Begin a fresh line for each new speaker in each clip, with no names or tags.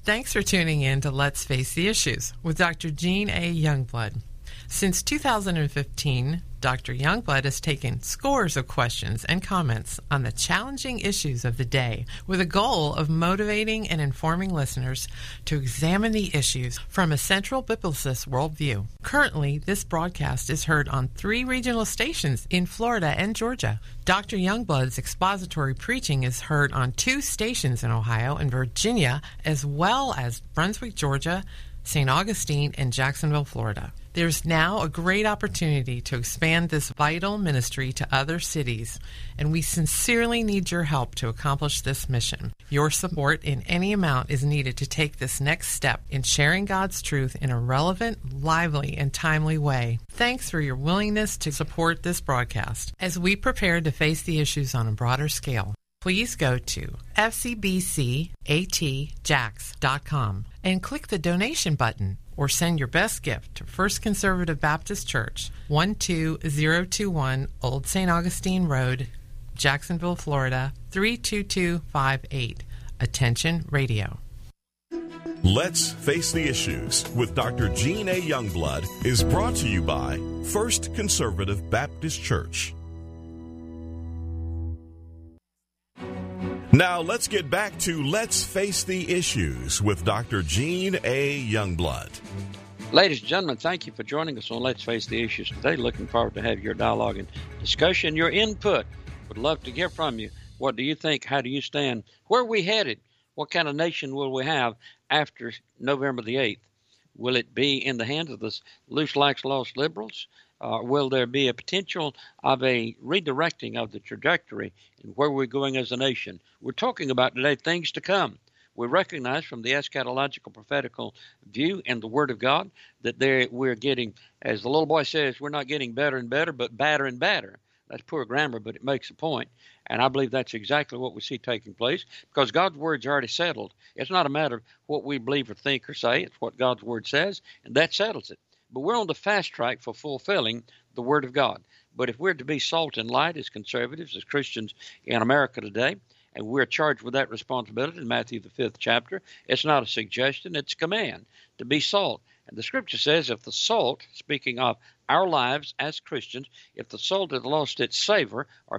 Thanks for tuning in to Let's Face the Issues with Dr. Jean A. Youngblood. Since 2015, Dr. Youngblood has taken scores of questions and comments on the challenging issues of the day with a goal of motivating and informing listeners to examine the issues from a central biblicist worldview. Currently, this broadcast is heard on 3 regional stations in Florida and Georgia. Dr. Youngblood's expository preaching is heard on 2 stations in Ohio and Virginia, as well as Brunswick, Georgia, St. Augustine, and Jacksonville, Florida. There's now a great opportunity to expand this vital ministry to other cities, and we sincerely need your help to accomplish this mission. Your support in any amount is needed to take this next step in sharing God's truth in a relevant, lively, and timely way. Thanks for your willingness to support this broadcast as we prepare to face the issues on a broader scale. Please go to fcbcatjax.com and click the donation button, or send your best gift to First Conservative Baptist Church, 12021 Old St. Augustine Road, Jacksonville, Florida, 32258. Attention Radio.
Let's Face the Issues with Dr. Jean A. Youngblood is brought to you by First Conservative Baptist Church. Now let's get back to Let's Face the Issues with Dr. Jean A. Youngblood.
Ladies and gentlemen, thank you for joining us on Let's Face the Issues today. Looking forward to have your dialogue and discussion, your input. Would love to hear from you. What do you think? How do you stand? Where are we headed? What kind of nation will we have after November the 8th? Will it be in the hands of the loose lax lost liberals? Will there be a potential of a redirecting of the trajectory and where we're going as a nation? We're talking about today things to come. We recognize from the eschatological prophetical view and the Word of God that we're getting, as the little boy says, we're not getting better and better, but badder and badder. That's poor grammar, but it makes a point. And I believe that's exactly what we see taking place because God's Word's already settled. It's not a matter of what we believe or think or say. It's what God's Word says, and that settles it. But we're on the fast track for fulfilling the Word of God. But if we're to be salt and light as conservatives, as Christians in America today, and we're charged with that responsibility in Matthew the 5th chapter, it's not a suggestion, it's a command to be salt. And the Scripture says if the salt, speaking of our lives as Christians, if the salt has lost its savor, or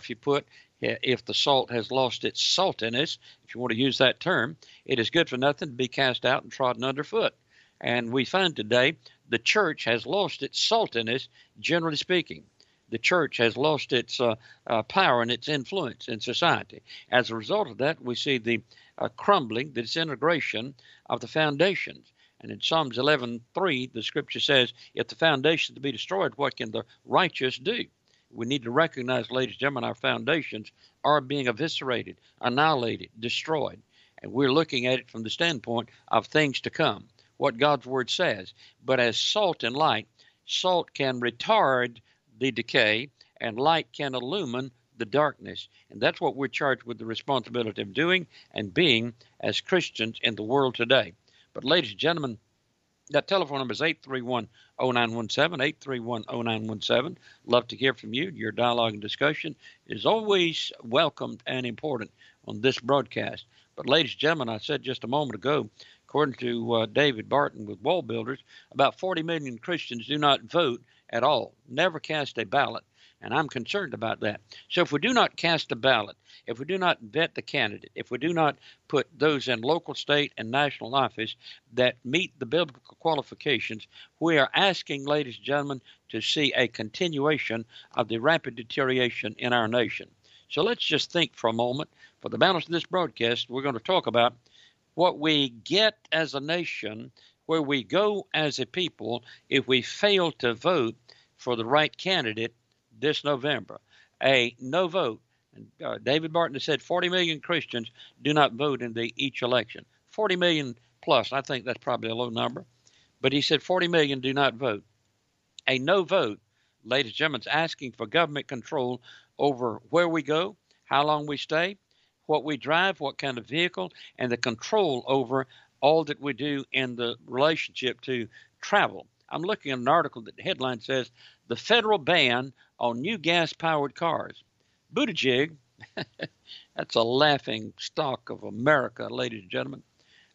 if the salt has lost its saltiness, if you want to use that term, it is good for nothing to be cast out and trodden underfoot. And we find today the church has lost its saltiness, generally speaking. The church has lost its power and its influence in society. As a result of that, we see the crumbling, the disintegration of the foundations. And in Psalms 11:3, the Scripture says, if the foundations be destroyed, what can the righteous do? We need to recognize, ladies and gentlemen, our foundations are being eviscerated, annihilated, destroyed. And we're looking at it from the standpoint of things to come, what God's Word says. But as salt and light, salt can retard the decay, and light can illumine the darkness. And that's what we're charged with the responsibility of doing and being as Christians in the world today. But ladies and gentlemen, that telephone number is 831-0917, 831-0917. Love to hear from you. Your dialogue and discussion is always welcomed and important on this broadcast. But ladies and gentlemen, I said just a moment ago, according to David Barton with Wall Builders, about 40 million Christians do not vote at all, never cast a ballot, and I'm concerned about that. So if we do not cast a ballot, if we do not vet the candidate, if we do not put those in local, state, and national office that meet the biblical qualifications, we are asking, ladies and gentlemen, to see a continuation of the rapid deterioration in our nation. So let's just think for a moment. For the balance of this broadcast, we're going to talk about what we get as a nation, where we go as a people if we fail to vote for the right candidate this November. A no vote. David Barton has said 40 million Christians do not vote in each election. 40 million plus. I think that's probably a low number. But he said 40 million do not vote. A no vote, ladies and gentlemen, is asking for government control over where we go, how long we stay, what we drive, what kind of vehicle, and the control over all that we do in the relationship to travel. I'm looking at an article that the headline says, the federal ban on new gas-powered cars. Buttigieg, that's a laughing stock of America, ladies and gentlemen.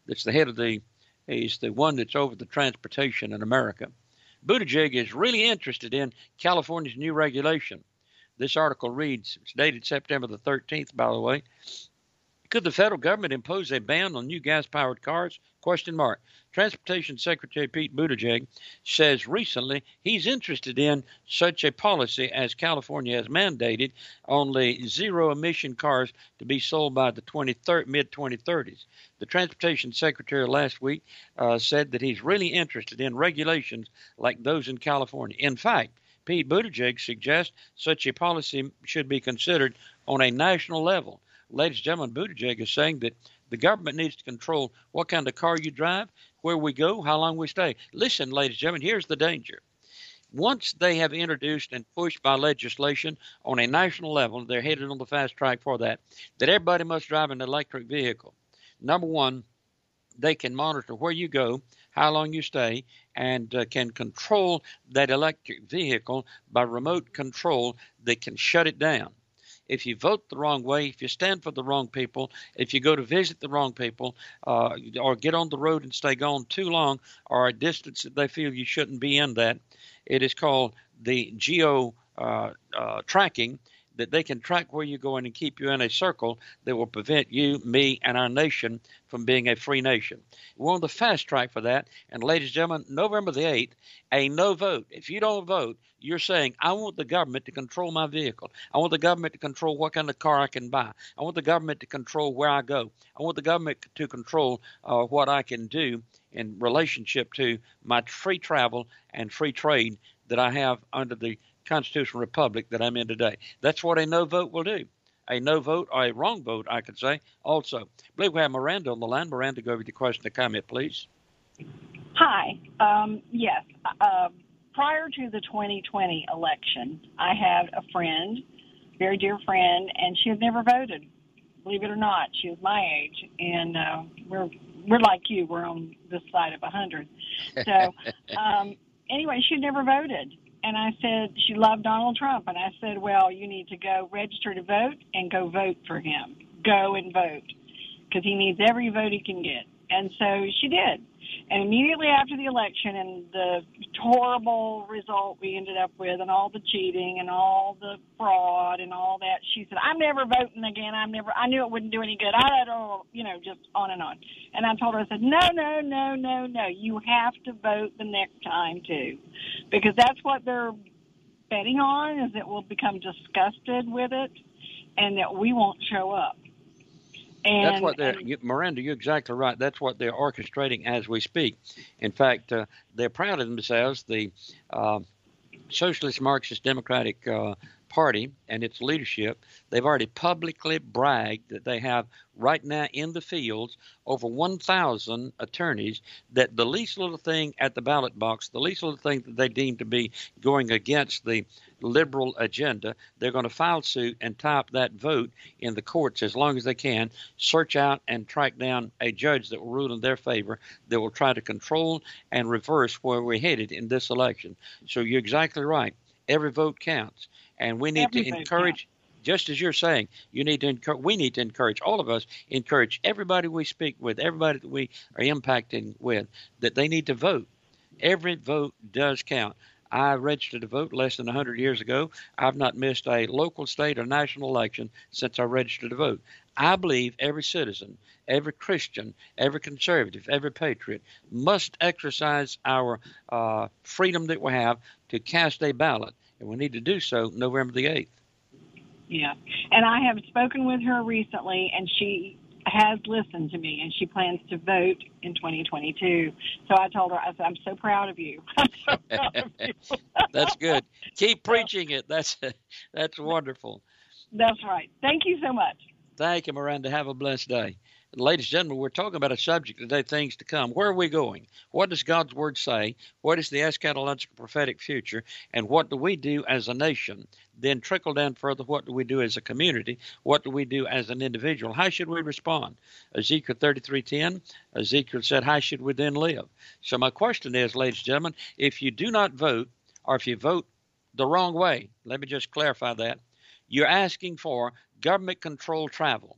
that's the head of he's the one that's over the transportation in America. Buttigieg is really interested in California's new regulation. This article reads, it's dated September the 13th, by the way. Could the federal government impose a ban on new gas-powered cars? Question mark. Transportation Secretary Pete Buttigieg says recently he's interested in such a policy as California has mandated only zero-emission cars to be sold by the mid-2030s. The Transportation Secretary last week said that he's really interested in regulations like those in California. In fact, Pete Buttigieg suggests such a policy should be considered on a national level. Ladies and gentlemen, Buttigieg is saying that the government needs to control what kind of car you drive, where we go, how long we stay. Listen, ladies and gentlemen, here's the danger. Once they have introduced and pushed by legislation on a national level, they're headed on the fast track for that everybody must drive an electric vehicle. Number one, they can monitor where you go, how long you stay, and can control that electric vehicle by remote control. They can shut it down. If you vote the wrong way, if you stand for the wrong people, if you go to visit the wrong people, or get on the road and stay gone too long, or a distance that they feel you shouldn't be in that, it is called the geo tracking, that they can track where you're going and keep you in a circle that will prevent you, me, and our nation from being a free nation. We're on the fast track for that. And ladies and gentlemen, November the 8th, a no vote. If you don't vote, you're saying, I want the government to control my vehicle. I want the government to control what kind of car I can buy. I want the government to control where I go. I want the government to control what I can do in relationship to my free travel and free trade that I have under the constitutional republic that I'm in today. That's what a no vote will do. A no vote, or a wrong vote, I could say, also. I believe we have Miranda on the line. Miranda, go over your question or comment, please.
Hi. Yes. Prior to the 2020 election, I had a friend, very dear friend, and she had never voted. Believe it or not, she was my age, and we're like you. We're on this side of 100. So anyway, she never voted. And I said, she loved Donald Trump. And I said, well, you need to go register to vote and go vote for him. Go and vote, because he needs every vote he can get. And so she did. And immediately after the election and the horrible result we ended up with and all the cheating and all the fraud and all that, she said, I'm never voting again. I knew it wouldn't do any good. Just on and on. And I told her, I said, no. You have to vote the next time too, because that's what they're betting on, is that we'll become disgusted with it and that we won't show up.
That's what Miranda, you're exactly right. That's what they're orchestrating as we speak. In fact, they're proud of themselves. The Socialist Marxist Democratic Party and its leadership, they've already publicly bragged that they have right now in the fields over 1,000 attorneys, that the least little thing at the ballot box, the least little thing that they deem to be going against the liberal agenda, they're going to file suit and type that vote in the courts as long as they can, search out and track down a judge that will rule in their favor, that will try to control and reverse where we're headed in this election. So you're exactly right. Every vote counts. And we need to encourage, just as you're saying, we need to encourage, all of us, encourage everybody we speak with, everybody that we are impacting with, that they need to vote. Every vote does count. I registered to vote less than 100 years ago. I've not missed a local, state, or national election since I registered to vote. I believe every citizen, every Christian, every conservative, every patriot must exercise our freedom that we have to cast a ballot. And we need to do so November the 8th.
Yeah. And I have spoken with her recently, and she has listened to me, and she plans to vote in 2022. So I told her, I said, I'm so proud of you. I'm so proud of you.
That's good. Keep preaching it. That's wonderful.
That's right. Thank you so much.
Thank you, Miranda. Have a blessed day. Ladies and gentlemen, we're talking about a subject today, things to come. Where are we going? What does God's Word say? What is the eschatological prophetic future? And what do we do as a nation? Then trickle down further, what do we do as a community? What do we do as an individual? How should we respond? Ezekiel 33:10, Ezekiel said, how should we then live? So my question is, ladies and gentlemen, if you do not vote, or if you vote the wrong way, let me just clarify that, you're asking for government-controlled travel.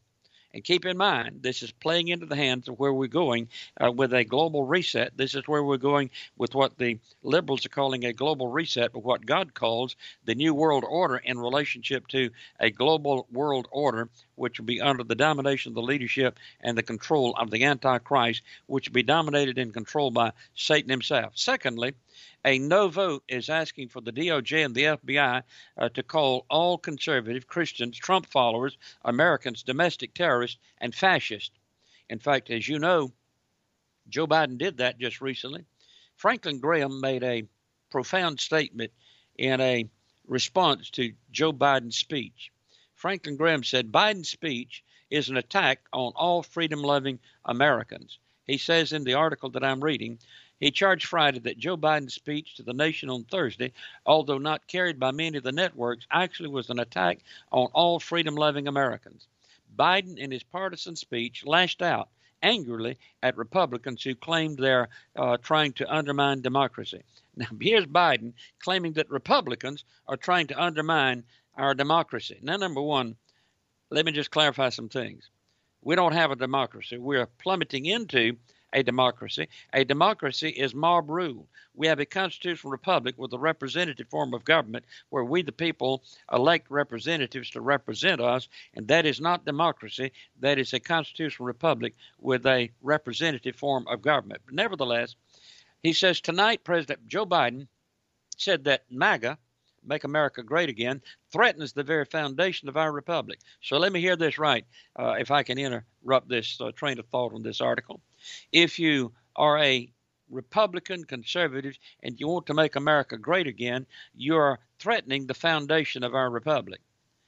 And keep in mind, this is playing into the hands of where we're going with a global reset. This is where we're going with what the liberals are calling a global reset, but what God calls the New World Order in relationship to a global world order, which will be under the domination of the leadership and the control of the Antichrist, which will be dominated and controlled by Satan himself. Secondly, a no vote is asking for the DOJ and the FBI to call all conservative Christians, Trump followers, Americans, domestic terrorists, and fascists. In fact, as you know, Joe Biden did that just recently. Franklin Graham made a profound statement in a response to Joe Biden's speech. Franklin Graham said Biden's speech is an attack on all freedom-loving Americans. He says in the article that I'm reading, he charged Friday that Joe Biden's speech to the nation on Thursday, although not carried by many of the networks, actually was an attack on all freedom-loving Americans. Biden, in his partisan speech, lashed out angrily at Republicans who claimed they're trying to undermine democracy. Now, here's Biden claiming that Republicans are trying to undermine our democracy. Now, number one, let me just clarify some things. We don't have a democracy. We're plummeting into a democracy. A democracy is mob rule. We have a constitutional republic with a representative form of government where we, the people, elect representatives to represent us, and that is not democracy. That is a constitutional republic with a representative form of government. But nevertheless, he says tonight President Joe Biden said that MAGA, Make America Great Again, threatens the very foundation of our republic. So let me hear this right, if I can interrupt this train of thought on this article. If you are a Republican, conservative, and you want to make America great again, you are threatening the foundation of our republic.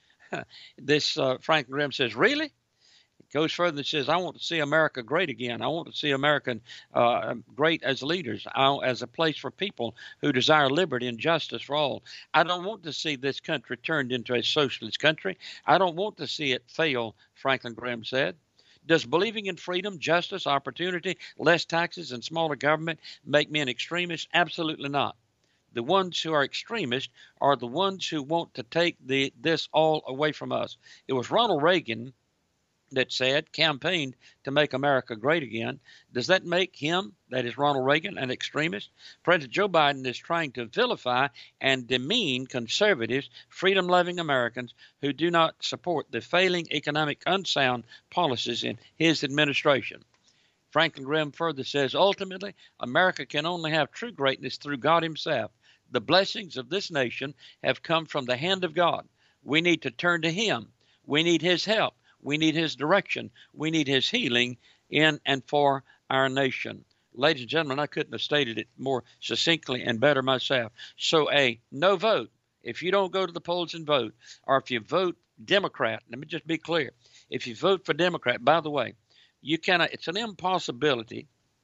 This Franklin Graham says, really? It goes further and says, I want to see America great again. I want to see America great as leaders, as a place for people who desire liberty and justice for all. I don't want to see this country turned into a socialist country. I don't want to see it fail, Franklin Graham said. Does believing in freedom, justice, opportunity, less taxes, and smaller government make me an extremist? Absolutely not. The ones who are extremists are the ones who want to take this all away from us. It was Ronald Reagan that campaigned to make America great again. Does that make him, that is Ronald Reagan, an extremist? President Joe Biden is trying to vilify and demean conservatives, freedom-loving Americans who do not support the failing economic unsound policies in his administration. Franklin Graham further says, ultimately, America can only have true greatness through God himself. The blessings of this nation have come from the hand of God. We need to turn to him. We need his help. We need his direction. We need his healing in and for our nation. Ladies and gentlemen, I couldn't have stated it more succinctly and better myself. So a no vote, if you don't go to the polls and vote, or if you vote Democrat, let me just be clear. If you vote for Democrat, by the way, you cannot, it's an impossibility.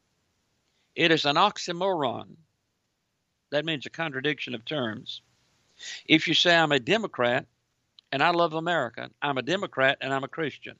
It is an oxymoron. That means a contradiction of terms. If you say I'm a Democrat, and I love America, I'm a Democrat and I'm a Christian.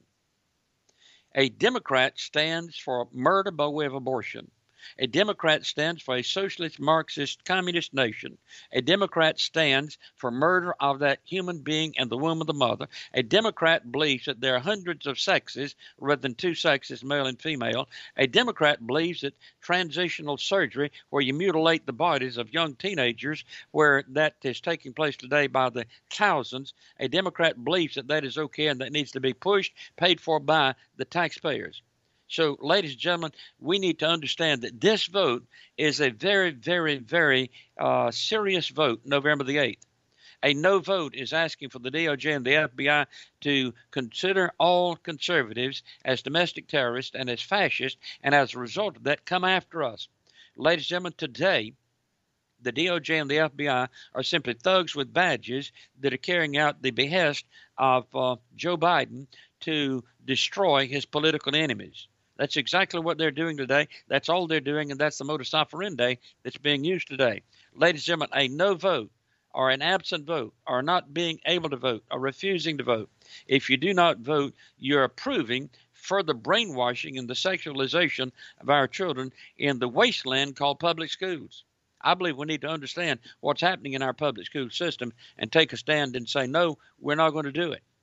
A Democrat stands for murder by way of abortion. A Democrat stands for a socialist, Marxist, communist nation. A Democrat stands for murder of that human being in the womb of the mother. A Democrat believes that there are hundreds of sexes rather than two sexes, male and female. A Democrat believes that transitional surgery, where you mutilate the bodies of young teenagers, where that is taking place today by the thousands, a Democrat believes that that is okay and that needs to be pushed, paid for by the taxpayers. So, ladies and gentlemen, we need to understand that this vote is a very, very, very serious vote, November the 8th. A no vote is asking for the DOJ and the FBI to consider all conservatives as domestic terrorists and as fascists, and as a result of that, come after us. Ladies and gentlemen, today, the DOJ and the FBI are simply thugs with badges that are carrying out the behest of Joe Biden to destroy his political enemies. That's exactly what they're doing today. That's all they're doing, and that's the modus operandi that's being used today. Ladies and gentlemen, a no vote or an absent vote or not being able to vote or refusing to vote, if you do not vote, you're approving further brainwashing and the sexualization of our children in the wasteland called public schools. I believe we need to understand what's happening in our public school system and take a stand and say, no, we're not going to do it.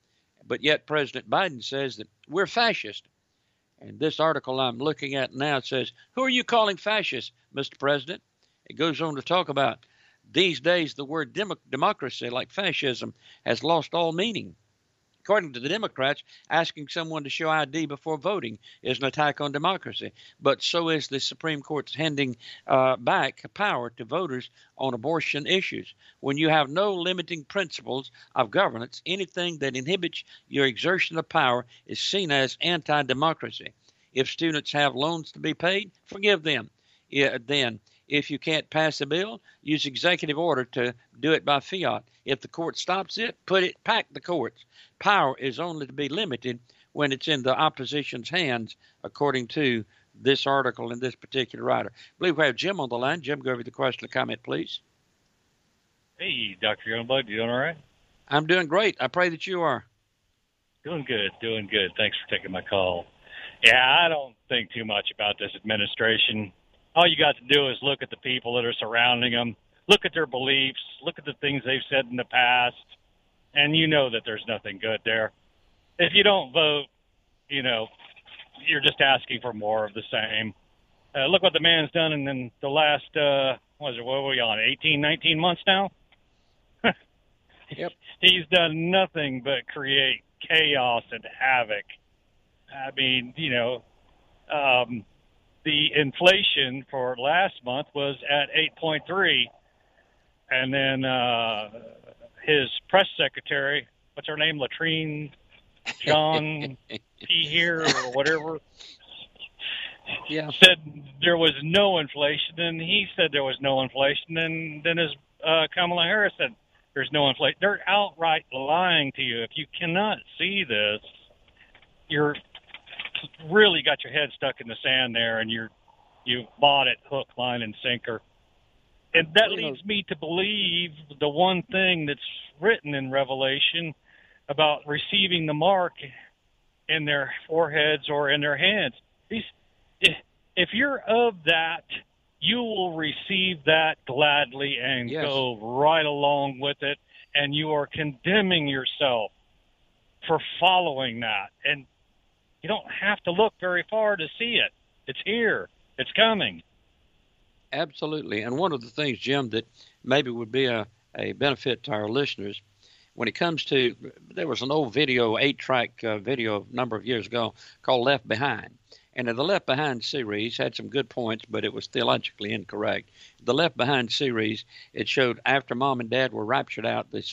but yet President Biden says that we're fascist. And this article I'm looking at now says, who are you calling fascist, Mr. President? It goes on to talk about these days the word democracy, like fascism, has lost all meaning. According to the Democrats, asking someone to show ID before voting is an attack on democracy. But so is the Supreme Court's handing back power to voters on abortion issues. When you have no limiting principles of governance, anything that inhibits your exertion of power is seen as anti-democracy. If students have loans to be paid, forgive them. Then, if you can't pass a bill, use executive order to do it by fiat. If the court stops it, pack the courts. Power is only to be limited when it's in the opposition's hands, according to this article and this particular writer. I believe we have Jim on the line. Jim, go over the question or comment, please.
Hey, Dr. Youngblood, you doing all right?
I'm doing great. I pray that you are.
Doing good. Thanks for taking my call. Yeah, I don't think too much about this administration. All you got to do is look at the people that are surrounding them, look at their beliefs, look at the things they've said in the past, and you know that there's nothing good there. If you don't vote, you're just asking for more of the same. Look what the man's done in the last, what are we on, 18, 19 months now?
Yep.
He's done nothing but create chaos and havoc. I mean, the inflation for last month was at 8.3, and then his press secretary, what's her name, Latrine John P. here or whatever, said there was no inflation, and he said there was no inflation, and then his Kamala Harris said there's no inflation. They're outright lying to you. If you cannot see this, you're really got your head stuck in the sand there, and you bought it hook, line, and sinker. And that leads me to believe the one thing that's written in Revelation about receiving the mark in their foreheads or in their hands. If you're of that, you will receive that gladly and go right along with it, and you are condemning yourself for following that. And you don't have to look very far to see it. It's here. It's coming.
Absolutely. And one of the things, Jim, that maybe would be a benefit to our listeners, when it comes to, there was an old video, 8-track video a number of years ago called Left Behind. And in the Left Behind series had some good points, but it was theologically incorrect. The Left Behind series, it showed after mom and dad were raptured out, the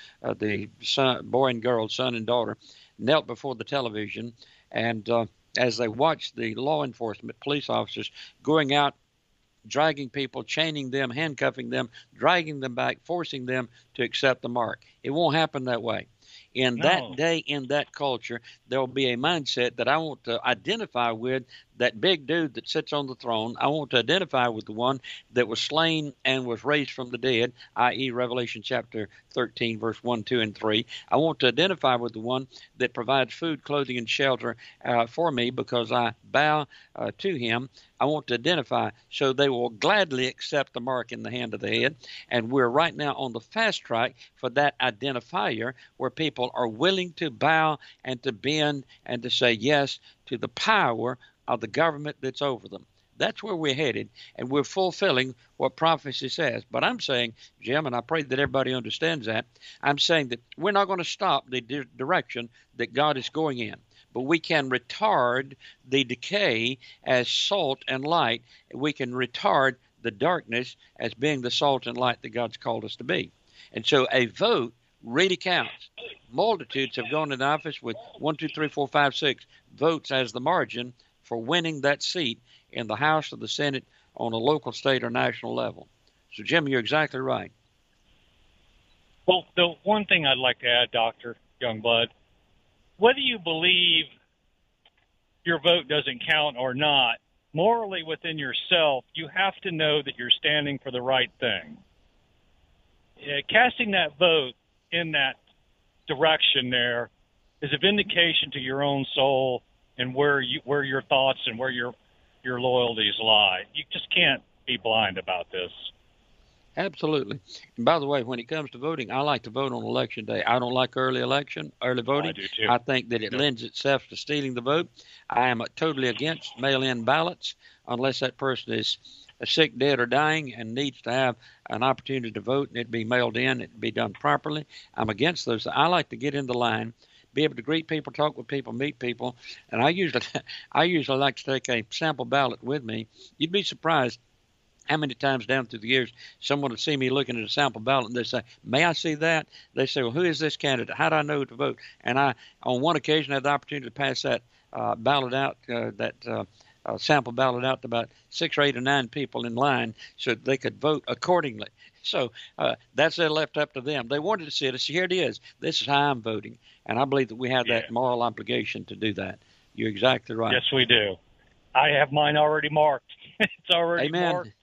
boy and girl, son and daughter, knelt before the television, and as they watched the law enforcement police officers going out, dragging people, chaining them, handcuffing them, dragging them back, forcing them to accept the mark. It won't happen that way. In that day, in that culture, there will be a mindset that I want to identify with that big dude that sits on the throne. I want to identify with the one that was slain and was raised from the dead, i.e. Revelation chapter 13, verse 1, 2, and 3. I want to identify with the one that provides food, clothing, and shelter for me because I bow to him. I want to identify so they will gladly accept the mark in the hand of the head. And we're right now on the fast track for that identifier where people are willing to bow and to bend and to say yes to the power of the government that's over them. That's where we're headed, and we're fulfilling what prophecy says. But I'm saying, Jim, and I pray that everybody understands that, I'm saying that we're not going to stop the direction that God is going in, but we can retard the decay as salt and light. We can retard the darkness as being the salt and light that God's called us to be. And so a vote really counts. Multitudes have gone into office with 1, 2, 3, 4, 5, 6 votes as the margin for winning that seat in the House or the Senate on a local, state, or national level. So, Jim, you're exactly right.
Well, the one thing I'd like to add, Dr. Youngblood, whether you believe your vote doesn't count or not, morally within yourself, you have to know that you're standing for the right thing. Casting that vote in that direction there is a vindication to your own soul and where your thoughts and where your loyalties lie. You just can't be blind about this.
Absolutely. And by the way, when it comes to voting, I like to vote on election day. I don't like early voting.
I do too.
I think that it lends itself to stealing the vote. I am totally against mail-in ballots unless that person is sick, dead, or dying and needs to have an opportunity to vote and it be mailed in, it be done properly. I'm against those. I like to get in the line, be able to greet people, talk with people, meet people, and I usually like to take a sample ballot with me. You'd be surprised how many times down through the years someone would see me looking at a sample ballot and they say, "May I see that?" They say, "Well, who is this candidate? How do I know who to vote?" And I, on one occasion, had the opportunity to pass that ballot out, sample ballot out to about 6 or 8 or 9 people in line so that they could vote accordingly. So that's left up to them. They wanted to see it. So here it is. This is how I'm voting. And I believe that we have that moral obligation to do that. You're exactly right.
Yes, we do. I have mine already marked. It's already
Amen.
marked.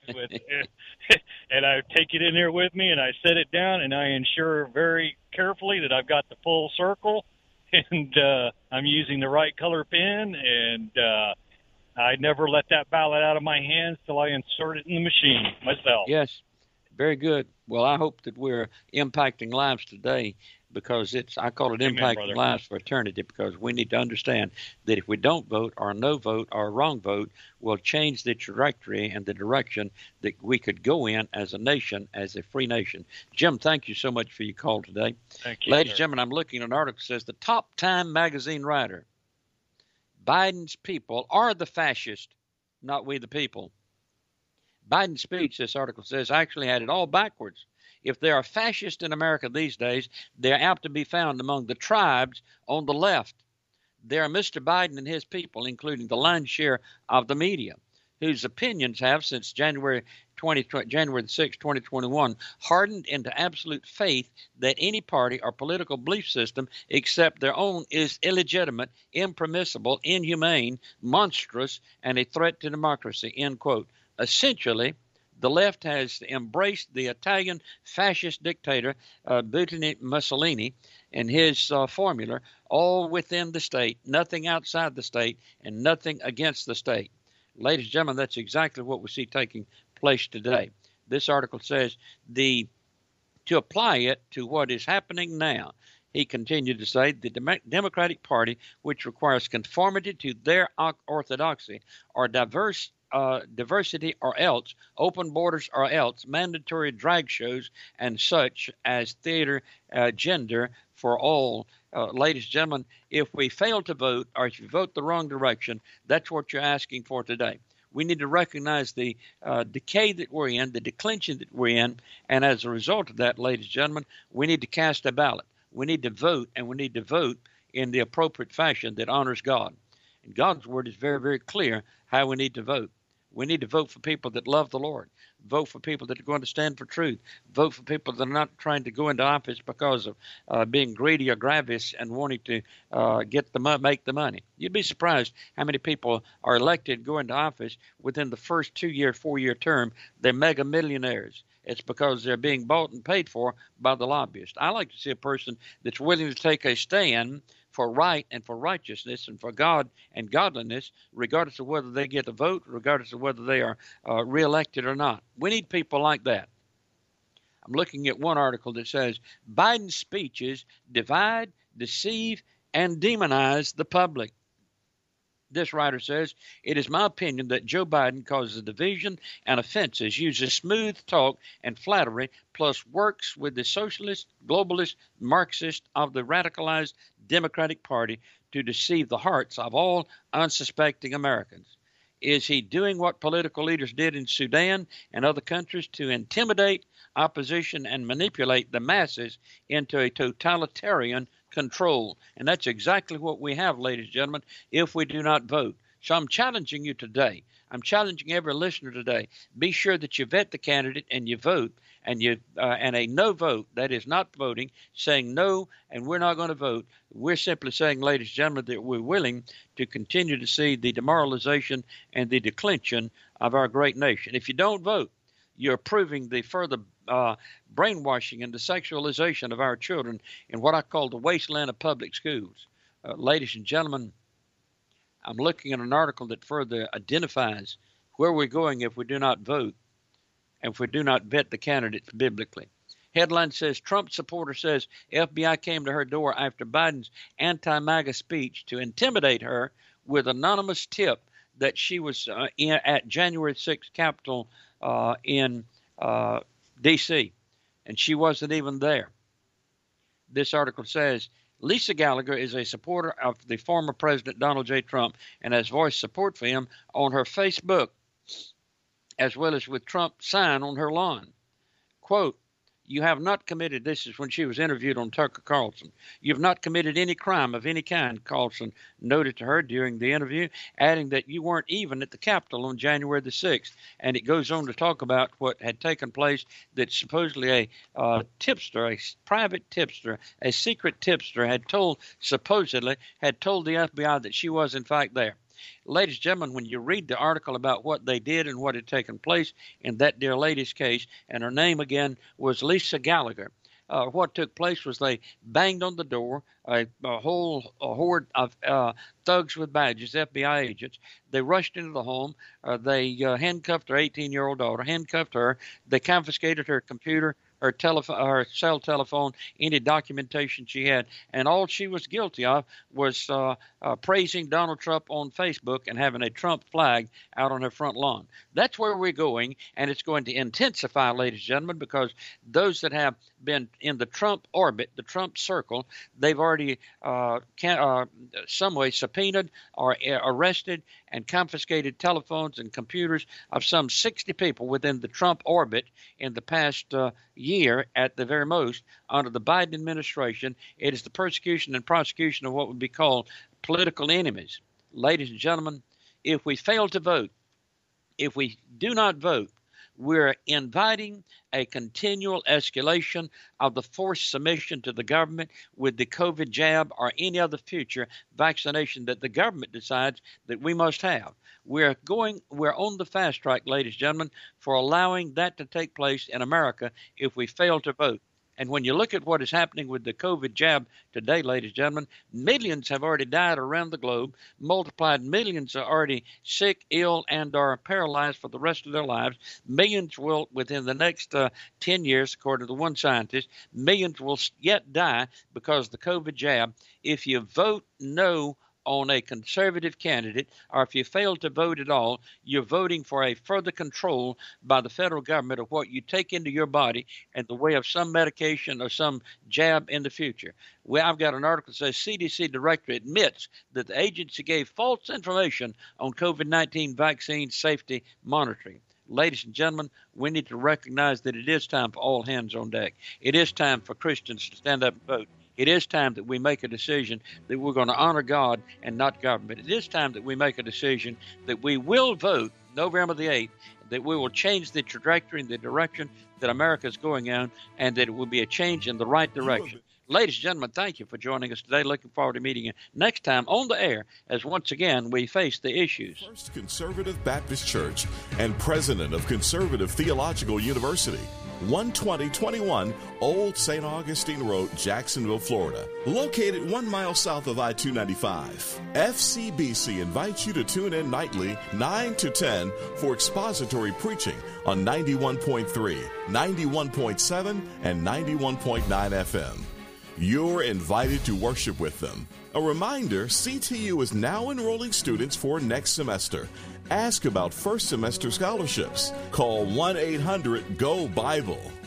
And I take it in there with me, and I set it down, and I ensure very carefully that I've got the full circle, and I'm using the right color pen, and I never let that ballot out of my hands till I insert it in the machine myself.
Yes, very good. Well, I hope that we're impacting lives today because I call it impacting lives for eternity, because we need to understand that if we don't vote or no vote or a wrong vote will change the trajectory and the direction that we could go in as a nation, as a free nation. Jim, thank you so much for your call today.
Thank you,
Ladies and
sir.
gentlemen, I'm looking at an article that says the top Time magazine writer, Biden's people are the fascists, not we the people. Biden's speech, this article says, actually had it all backwards. If there are fascists in America these days, they are apt to be found among the tribes on the left. There are Mr. Biden and his people, including the lion's share of the media, whose opinions have, since January 6, 2021, hardened into absolute faith that any party or political belief system except their own is illegitimate, impermissible, inhumane, monstrous, and a threat to democracy, end quote. Essentially, the left has embraced the Italian fascist dictator Mussolini and his formula, all within the state, nothing outside the state, and nothing against the state. Ladies and gentlemen, that's exactly what we see taking place today. This article says to apply it to what is happening now. He continued to say the Democratic Party, which requires conformity to their orthodoxy, or diversity or else, open borders or else, mandatory drag shows and such as theater, gender for all. Ladies and gentlemen, if we fail to vote or if you vote the wrong direction, that's what you're asking for today. We need to recognize the decay that we're in, the declension that we're in, and as a result of that, ladies and gentlemen, we need to cast a ballot. We need to vote, and we need to vote in the appropriate fashion that honors God. And God's word is very, very clear how we need to vote. We need to vote for people that love the Lord. Vote for people that are going to stand for truth. Vote for people that are not trying to go into office because of being greedy or gravious and wanting to make the money. You'd be surprised how many people are elected, go into office within the first 2-year, 4-year term. They're mega millionaires. It's because they're being bought and paid for by the lobbyists. I like to see a person that's willing to take a stand for right and for righteousness and for God and godliness, regardless of whether they get a vote, regardless of whether they are reelected or not. We need people like that. I'm looking at one article that says Biden's speeches divide, deceive, and demonize the public. This writer says, it is my opinion that Joe Biden causes division and offenses, uses smooth talk and flattery, plus works with the socialist, globalist, Marxist of the radicalized Democratic Party to deceive the hearts of all unsuspecting Americans. Is he doing what political leaders did in Sudan and other countries to intimidate opposition and manipulate the masses into a totalitarian control? And that's exactly what we have, ladies and gentlemen, if we do not vote. So I'm challenging you today. I'm challenging every listener today. Be sure that you vet the candidate and you vote. And a no vote, that is not voting, saying no, and we're not going to vote. We're simply saying, ladies and gentlemen, that we're willing to continue to see the demoralization and the declension of our great nation. If you don't vote, you're approving the further brainwashing and the sexualization of our children in what I call the wasteland of public schools. Ladies and gentlemen, I'm looking at an article that further identifies where we're going if we do not vote. and if we do not vet the candidates biblically. Headline says, Trump supporter says FBI came to her door after Biden's anti-MAGA speech to intimidate her with anonymous tip that she was at January 6th Capitol in D.C., and she wasn't even there. This article says, Lisa Gallagher is a supporter of the former President Donald J. Trump and has voiced support for him on her Facebook, as well as with Trump's sign on her lawn. Quote, you have not committed, this is when she was interviewed on Tucker Carlson, you have not committed any crime of any kind, Carlson noted to her during the interview, adding that you weren't even at the Capitol on January the 6th. And it goes on to talk about what had taken place, that supposedly a tipster, a private tipster, a secret tipster supposedly had told the FBI that she was in fact there. Ladies and gentlemen, when you read the article about what they did and what had taken place in that dear lady's case, and her name again was Lisa Gallagher, what took place was they banged on the door, a whole horde of thugs with badges, FBI agents. They rushed into the home. They handcuffed her 18-year-old daughter, handcuffed her. They confiscated her computer, her cell telephone, any documentation she had, and all she was guilty of was praising Donald Trump on Facebook and having a Trump flag out on her front lawn. That's where we're going, and it's going to intensify, ladies and gentlemen, because those that have been in the Trump orbit, the Trump circle, they've already some way subpoenaed or arrested and confiscated telephones and computers of some 60 people within the Trump orbit in the past year at the very most under the Biden administration. It is the persecution and prosecution of what would be called political enemies. Ladies and gentlemen, if we fail to vote, if we do not vote, we're inviting a continual escalation of the forced submission to the government with the COVID jab or any other future vaccination that the government decides that we must have. We're on the fast track, ladies and gentlemen, for allowing that to take place in America if we fail to vote. And when you look at what is happening with the COVID jab today, ladies and gentlemen, millions have already died around the globe, multiplied millions are already sick, ill, and are paralyzed for the rest of their lives. Millions will, within the next 10 years, according to one scientist, millions will yet die because of the COVID jab. If you vote no on a conservative candidate, or if you fail to vote at all, you're voting for a further control by the federal government of what you take into your body in the way of some medication or some jab in the future. Well, I've got an article that says CDC director admits that the agency gave false information on COVID-19 vaccine safety monitoring. Ladies and gentlemen, we need to recognize that it is time for all hands on deck. It is time for Christians to stand up and vote. It is time that we make a decision that we're going to honor God and not government. It is time that we make a decision that we will vote November the 8th, that we will change the trajectory and the direction that America is going on, and that it will be a change in the right direction. Ladies and gentlemen, thank you for joining us today. Looking forward to meeting you next time on the air as once again we face the issues.
First Conservative Baptist Church and president of Conservative Theological University, 12021 Old St. Augustine Road, Jacksonville, Florida. Located 1 mile south of I-295. FCBC invites you to tune in nightly 9 to 10 for expository preaching on 91.3, 91.7, and 91.9 FM. You're invited to worship with them. A reminder, CTU is now enrolling students for next semester. Ask about first semester scholarships. Call 1-800-GO-BIBLE.